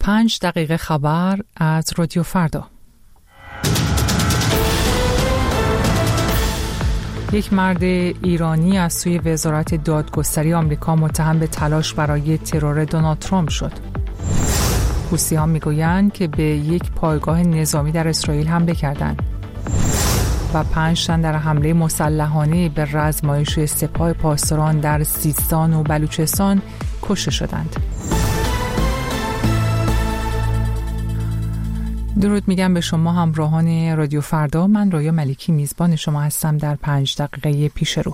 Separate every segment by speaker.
Speaker 1: 5 دقیقه خبر از رادیو فردا. یک مرد ایرانی از سوی وزارت دادگستری آمریکا متهم به تلاش برای ترور دونالد ترامپ شد. حوثی‌ها میگویند که به یک پایگاه نظامی در اسرائیل حمله کردند و 5 تن در حمله مسلحانه به رزمایش سپاه پاسداران در سیستان و بلوچستان کشته شدند. درود میگم به شما همراهان رادیو فردا. من رویا ملکی میزبان شما هستم در 5 دقیقه پیش رو.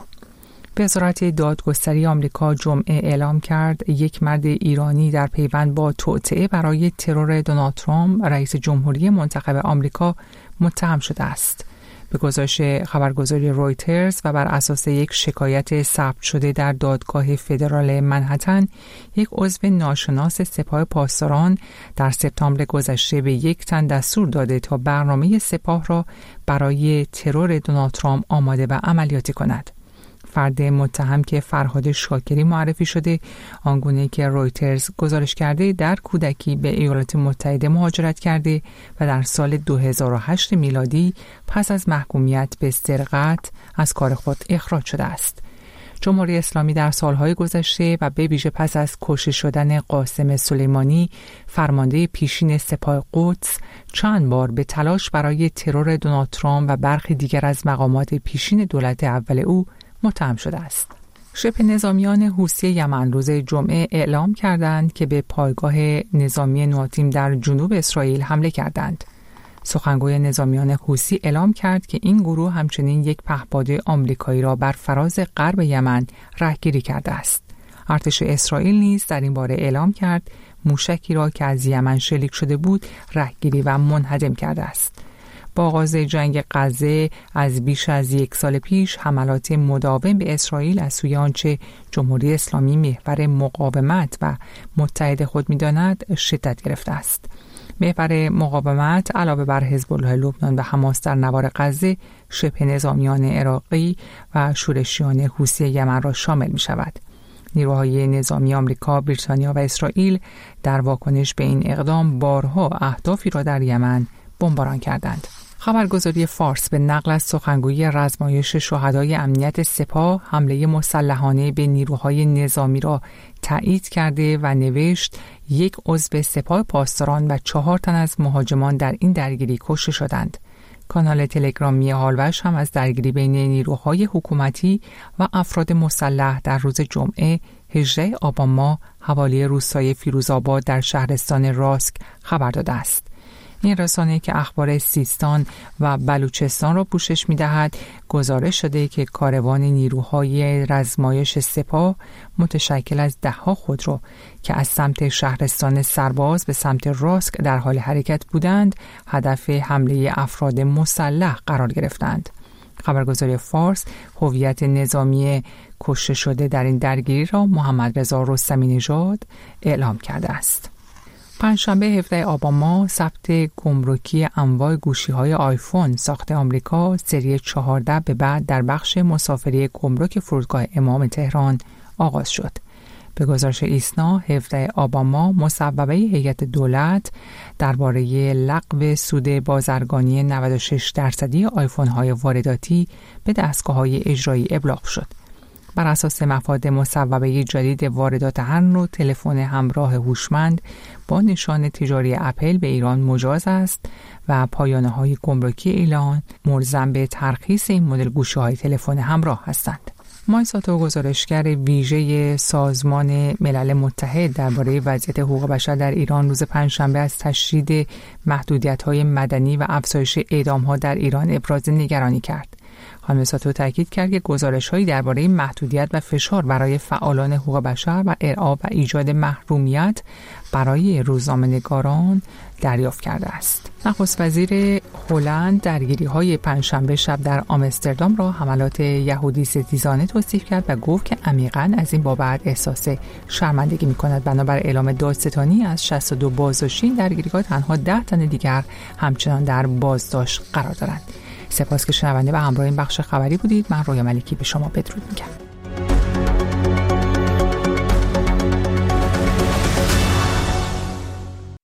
Speaker 1: وزارت دادگستری آمریکا جمعه اعلام کرد یک مرد ایرانی در پیوند با توطئه برای ترور دونالد ترامپ رئیس جمهوری منتخب آمریکا متهم شده است. به گزارش خبرگزاری رویترز و بر اساس یک شکایت ثبت شده در دادگاه فدرال منهتن، یک عضو ناشناس سپاه پاسداران در سپتامبر گذشته به یک تن دستور داده تا برنامه سپاه را برای ترور دونالد ترامپ آماده و عملیاتی کند. فرد متهم که فرهاد شاکری معرفی شده، آنگونه که رویترز گزارش کرده در کودکی به ایالات متحده مهاجرت کرده و در سال 2008 میلادی پس از محکومیت به سرقت از کار خود اخراج شده است. جمهوری اسلامی در سالهای گذشته و به ویژه پس از کشته شدن قاسم سلیمانی فرمانده پیشین سپاه قدس چند بار به تلاش برای ترور دونالد ترامپ و برخی دیگر از مقامات پیشین دولت اول او متهم شده است. شبه نظامیان حوثی یمن روز جمعه اعلام کردند که به پایگاه نظامی نواتیم در جنوب اسرائیل حمله کردند. سخنگوی نظامیان حوثی اعلام کرد که این گروه همچنین یک پهپاد آمریکایی را بر فراز غرب یمن رهگیری کرده است. ارتش اسرائیل نیز در این باره اعلام کرد موشکی را که از یمن شلیک شده بود رهگیری و منهدم کرده است. با آغاز جنگ غزه از بیش از یک سال پیش، حملات مداوم به اسرائیل از سوی آنچه جمهوری اسلامی محور مقاومت و متحد خود می‌داند شدت گرفته است. محور مقاومت علاوه بر حزب الله لبنان و حماس در نوار غزه، شبه نظامیان عراقی و شورشیان حوثی یمن را شامل می‌شود. نیروهای نظامی آمریکا، بریتانیا و اسرائیل در واکنش به این اقدام بارها اهدافی را در یمن بمباران کردند. خبرگزاری فارس به نقل از سخنگوی رزمایش شهدای امنیت سپاه حمله مسلحانه به نیروهای نظامی را تایید کرده و نوشت یک عضو سپاه پاسداران و 4 تن از مهاجمان در این درگیری کشته شدند. کانال تلگرامی هالوش هم از درگیری بین نیروهای حکومتی و افراد مسلح در روز جمعه 18 آبان ماه حوالی روستای فیروزآباد در شهرستان راسک خبر داده است. این رسانه که اخبار سیستان و بلوچستان را پوشش می‌دهد، گزارش شده که کاروان نیروهای رزمایش سپاه متشکل از 10 خودرو که از سمت شهرستان سرباز به سمت راسک در حال حرکت بودند، هدف حمله افراد مسلح قرار گرفتند. خبرگزاری فارس هویت نظامی کشته شده در این درگیری را محمد رضا رستمی نژاد اعلام کرده است. پنجشنبه 17 آبان ماه ثبت گمرکی انواع گوشی‌های آیفون ساخت آمریکا سری 14 به بعد در بخش مسافری گمرک فرودگاه امام تهران آغاز شد. به گزارش ایسنا 17 آبان ماه مصوبه هیئت دولت درباره لغو سود بازرگانی 96% آیفون‌های وارداتی به دستگاه‌های اجرایی ابلاغ شد. بر اساس مفاد مصوبه جدید، واردات هر نوع تلفن همراه هوشمند با نشان تجاری اپل به ایران مجاز است و پایانه‌های گمرکی ایران ملزم به ترخیص این مدل گوشی‌های تلفن همراه هستند. مایساتو، گزارشگر ویژه سازمان ملل متحد درباره وضعیت حقوق بشر در ایران، روز پنجشنبه از تشدید محدودیت‌های مدنی و افزایش اعدام‌ها در ایران ابراز نگرانی کرد. خانم ساتو تاکید کرد که گزارش‌هایی درباره محدودیت و فشار برای فعالان حقوق بشر و ارعاب و ایجاد محرومیت برای روزنامه‌نگاران دریافت کرده است. نخست وزیر هلند درگیری‌های پنجشنبه شب در آمستردام را حملات یهودی ستیزانه توصیف کرد و گفت که عمیقاً از این بابت احساس شرمندگی می‌کند. بنابر اعلام دادستانی از 62 بازداشتی درگیری‌ها تنها 10 تن دیگر همچنان در بازداشت قرار دارند. سپاس که شنونده و همراه این بخش خبری بودید. من رویا ملکی به شما بدرود میگم.